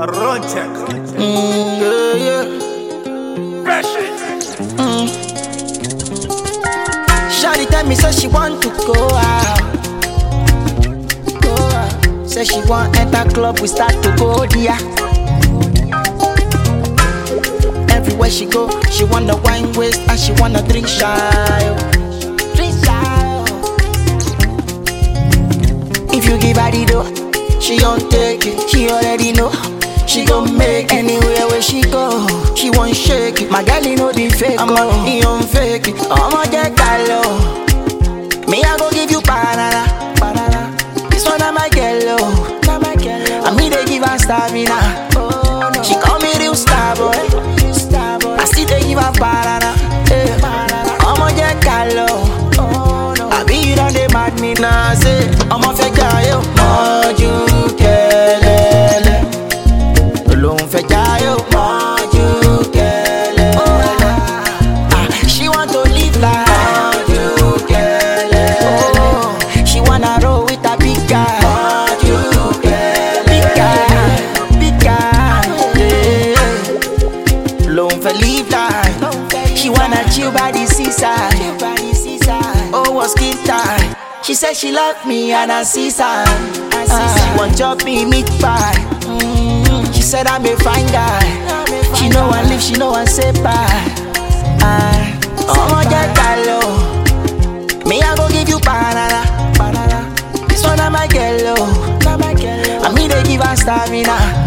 Run check. Shawty tell me say she want to go out. Say she want enter club, we start to go there. Everywhere she go, she wanna wine waist and she wanna drink shy. Drink shy. If you give her the dough, she gon' take it. She already know. She gon' make anywhere where she go. She won't shake it. My girl, you know the fake. He don't fake it. I'ma get gallo. Me, I go give you banana. This one I'm my girl. I me they give her stamina. She call me real star boy. I still they give her banana. I'ma get gallo. I be you don't they mad me now. Say I'ma fake yo. Moju kelele. Alone for jayo, Moju Kele. She want to live like Moju Kele. She wanna roll with a big guy, Moju Kele. Big guy, yeah. Alone for live like. She wanna chill by the seaside. Oh, was skin tight. She said she love me and I see sign. She want chop me meat pie. She said I'm a fine guy. She know I live, she know I say bye. I'ma get gallo. Me I go give you banana. This one I'm my girl. I me they give her stamina.